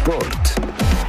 Sport.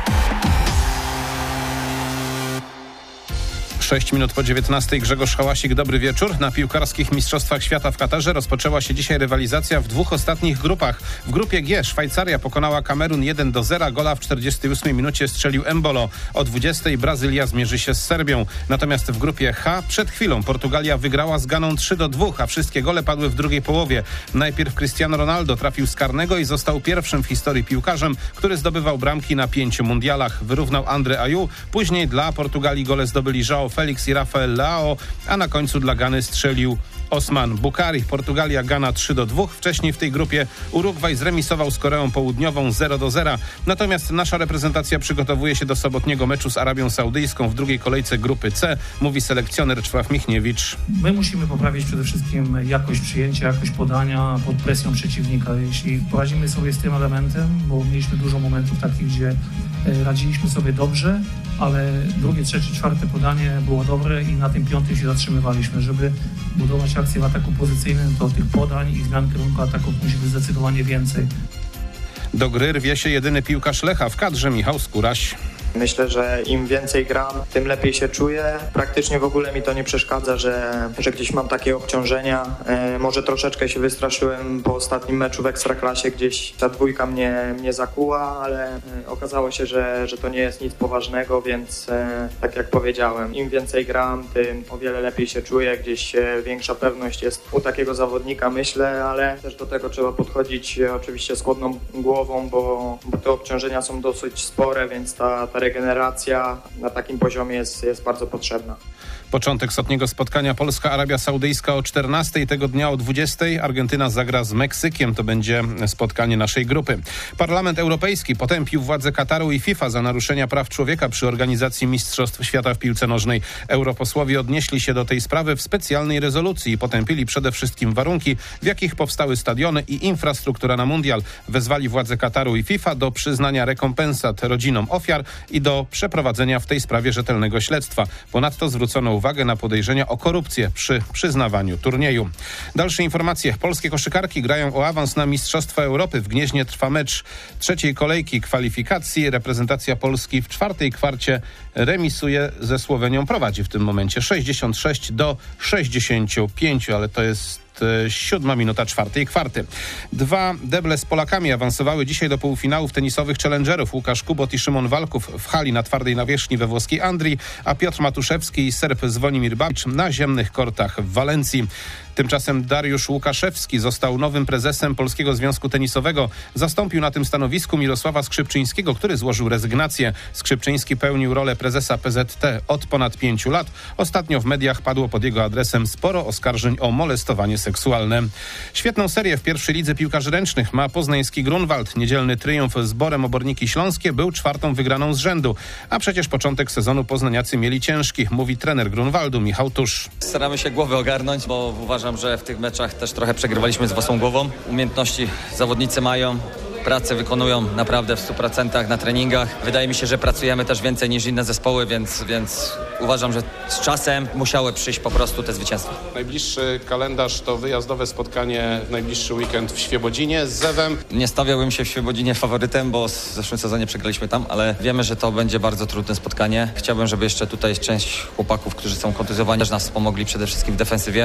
6 minut po 19. Grzegorz Hałasik, dobry wieczór. Na piłkarskich Mistrzostwach Świata w Katarze rozpoczęła się dzisiaj rywalizacja w dwóch ostatnich grupach. W grupie G Szwajcaria pokonała Kamerun 1-0. Gola w 48 minucie strzelił Embolo. O 20 Brazylia zmierzy się z Serbią. Natomiast w grupie H przed chwilą Portugalia wygrała z Ganą 3-2, a wszystkie gole padły w drugiej połowie. Najpierw Cristiano Ronaldo trafił z karnego i został pierwszym w historii piłkarzem, który zdobywał bramki na 5 mundialach. Wyrównał André Ayew. Później dla Portugalii gole zdobyli João Felix i Rafael Leao, a na końcu dla Gany strzelił Osman Bukari. Portugalia, Gana 3-2. Wcześniej w tej grupie Urugwaj zremisował z Koreą Południową 0-0. Natomiast nasza reprezentacja przygotowuje się do sobotniego meczu z Arabią Saudyjską w drugiej kolejce grupy C, mówi selekcjoner Czław Michniewicz. My musimy poprawić przede wszystkim jakość przyjęcia, jakość podania pod presją przeciwnika. Jeśli poradzimy sobie z tym elementem, bo mieliśmy dużo momentów takich, gdzie radziliśmy sobie dobrze, ale drugie, trzecie, czwarte podanie było dobre i na tym piątym się zatrzymywaliśmy. Żeby budować akcję w ataku pozycyjnym, to tych podań i zmian kierunku ataków musi być zdecydowanie więcej. Do gry rwie się jedyny piłkarz Lecha w kadrze, Michał Skóraś. Myślę, że im więcej gram, tym lepiej się czuję. Praktycznie w ogóle mi to nie przeszkadza, że gdzieś mam takie obciążenia. Może troszeczkę się wystraszyłem po ostatnim meczu w Ekstraklasie, gdzieś ta dwójka mnie zakuła, ale okazało się, że to nie jest nic poważnego, więc tak jak powiedziałem, im więcej gram, tym o wiele lepiej się czuję. Gdzieś większa pewność jest u takiego zawodnika, myślę, ale też do tego trzeba podchodzić oczywiście z chłodną głową, bo te obciążenia są dosyć spore, więc ta regeneracja na takim poziomie jest bardzo potrzebna. Początek ostatniego spotkania Polska-Arabia Saudyjska o 14, tego dnia o 20. Argentyna zagra z Meksykiem. To będzie spotkanie naszej grupy. Parlament Europejski potępił władze Kataru i FIFA za naruszenia praw człowieka przy organizacji Mistrzostw Świata w piłce nożnej. Europosłowie odnieśli się do tej sprawy w specjalnej rezolucji i potępili przede wszystkim warunki, w jakich powstały stadiony i infrastruktura na mundial. Wezwali władze Kataru i FIFA do przyznania rekompensat rodzinom ofiar i do przeprowadzenia w tej sprawie rzetelnego śledztwa. Ponadto zwrócono uwagę na podejrzenia o korupcję przy przyznawaniu turnieju. Dalsze informacje. Polskie koszykarki grają o awans na Mistrzostwa Europy. W Gnieźnie trwa mecz trzeciej kolejki kwalifikacji. Reprezentacja Polski w czwartej kwarcie remisuje ze Słowenią. Prowadzi w tym momencie 66-65, ale to jest 7 minuta czwartej kwarty. Dwa deble z Polakami awansowały dzisiaj do półfinałów tenisowych Challengerów. Łukasz Kubot i Szymon Walków w hali na twardej nawierzchni we włoskiej Andrii, a Piotr Matuszewski i Serb Zwonimir Babicz na ziemnych kortach w Walencji. Tymczasem Dariusz Łukaszewski został nowym prezesem Polskiego Związku Tenisowego. Zastąpił na tym stanowisku Mirosława Skrzypczyńskiego, który złożył rezygnację. Skrzypczyński pełnił rolę prezesa PZT od ponad 5 lat. Ostatnio w mediach padło pod jego adresem sporo oskarżeń o molestowanie seksualne. Świetną serię w pierwszej lidze piłkarzy ręcznych ma poznański Grunwald. Niedzielny triumf z Borem Oborniki Śląskie był czwartą wygraną z rzędu. A przecież początek sezonu poznaniacy mieli ciężki, mówi trener Grunwaldu Michał Tusz. Staramy się głowę ogarnąć, bo uważam, że w tych meczach też trochę przegrywaliśmy z własną głową. Umiejętności zawodnicy mają, pracę wykonują naprawdę w 100% na treningach. Wydaje mi się, że pracujemy też więcej niż inne zespoły, więc uważam, że z czasem musiały przyjść po prostu te zwycięstwa. Najbliższy kalendarz to wyjazdowe spotkanie w najbliższy weekend w Świebodzinie z Zewem. Nie stawiałbym się w Świebodzinie faworytem, bo w zeszłym sezonie przegraliśmy tam, ale wiemy, że to będzie bardzo trudne spotkanie. Chciałbym, żeby jeszcze tutaj część chłopaków, którzy są kontuzjowani, też nas pomogli przede wszystkim w defensywie,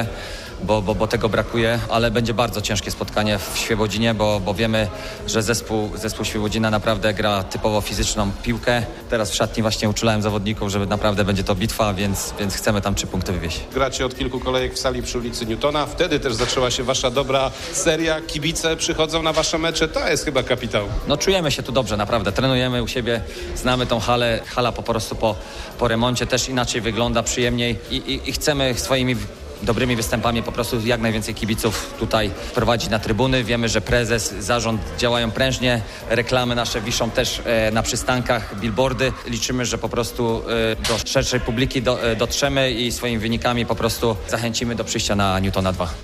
bo tego brakuje, ale będzie bardzo ciężkie spotkanie w Świebodzinie, bo wiemy, że zespół Świebodzina naprawdę gra typowo fizyczną piłkę. Teraz w szatni właśnie uczulałem zawodników, że naprawdę będzie to bitwa, więc chcemy tam 3 punkty wywieźć. Gracie od kilku kolejek w sali przy ulicy Newtona. Wtedy też zaczęła się wasza dobra seria. Kibice przychodzą na wasze mecze. To jest chyba kapitał. No czujemy się tu dobrze, naprawdę. Trenujemy u siebie, znamy tą halę. Hala po prostu po remoncie też inaczej wygląda, przyjemniej i chcemy swoimi dobrymi występami po prostu jak najwięcej kibiców tutaj prowadzić na trybuny. Wiemy, że prezes, zarząd działają prężnie, reklamy nasze wiszą też na przystankach, billboardy. Liczymy, że po prostu do szerszej publiki dotrzemy i swoimi wynikami po prostu zachęcimy do przyjścia na Newtona 2.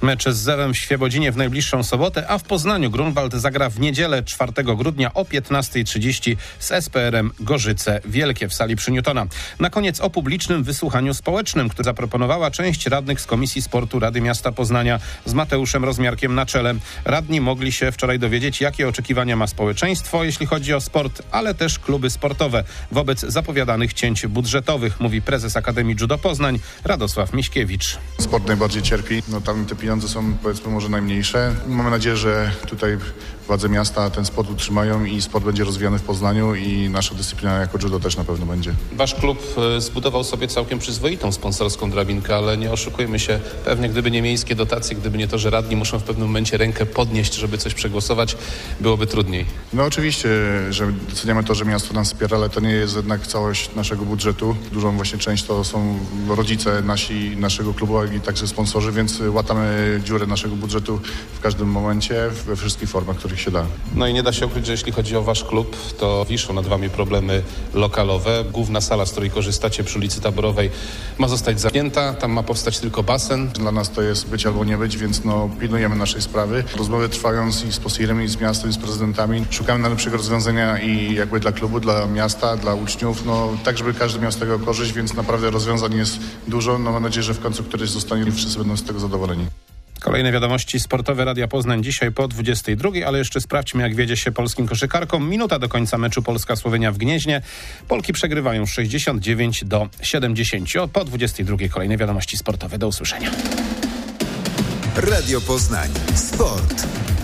Mecz z Zewem w Świebodzinie w najbliższą sobotę, a w Poznaniu Grunwald zagra w niedzielę 4 grudnia o 15:30 z SPR-em Gorzyce Wielkie w sali przy Newtona. Na koniec o publicznym wysłuchaniu społecznym, które zaproponowała część radnych z Komisji Sportu Rady Miasta Poznania z Mateuszem Rozmiarkiem na czele. Radni mogli się wczoraj dowiedzieć, jakie oczekiwania ma społeczeństwo, jeśli chodzi o sport, ale też kluby sportowe wobec zapowiadanych cięć budżetowych, mówi prezes Akademii Judo Poznań Radosław Miśkiewicz. Sport najbardziej cierpi, tam te pieniądze są, powiedzmy, może najmniejsze. Mamy nadzieję, że tutaj władze miasta ten sport utrzymają i sport będzie rozwijany w Poznaniu i nasza dyscyplina jako judo też na pewno będzie. Wasz klub zbudował sobie całkiem przyzwoitą sponsorską drabinkę, ale nie oszukujmy się, pewnie gdyby nie miejskie dotacje, gdyby nie to, że radni muszą w pewnym momencie rękę podnieść, żeby coś przegłosować, byłoby trudniej. No oczywiście, że doceniamy to, że miasto nas wspiera, ale to nie jest jednak całość naszego budżetu. Dużą właśnie część to są rodzice naszego klubu, jak i także sponsorzy, więc łatamy dziurę naszego budżetu w każdym momencie, we wszystkich formach, których się da. No i nie da się ukryć, że jeśli chodzi o wasz klub, to wiszą nad wami problemy lokalowe. Główna sala, z której korzystacie przy ulicy Taborowej, ma zostać zamknięta, tam ma powstać tylko basen. Dla nas to jest być albo nie być, więc pilnujemy naszej sprawy. Rozmowy trwają i z posirem, i z miastem, i z prezydentami. Szukamy najlepszego rozwiązania i jakby dla klubu, dla miasta, dla uczniów, tak żeby każdy miał z tego korzyść, więc naprawdę rozwiązań jest dużo. Mam nadzieję, że w końcu któryś zostanie i wszyscy będą z tego zadowoleni. Kolejne wiadomości sportowe Radia Poznań dzisiaj po 22, ale jeszcze sprawdźmy, jak wiedzie się polskim koszykarkom. Minuta do końca meczu Polska-Słowenia w Gnieźnie. Polki przegrywają 69-70. Po 22 kolejne wiadomości sportowe. Do usłyszenia. Radio Poznań. Sport.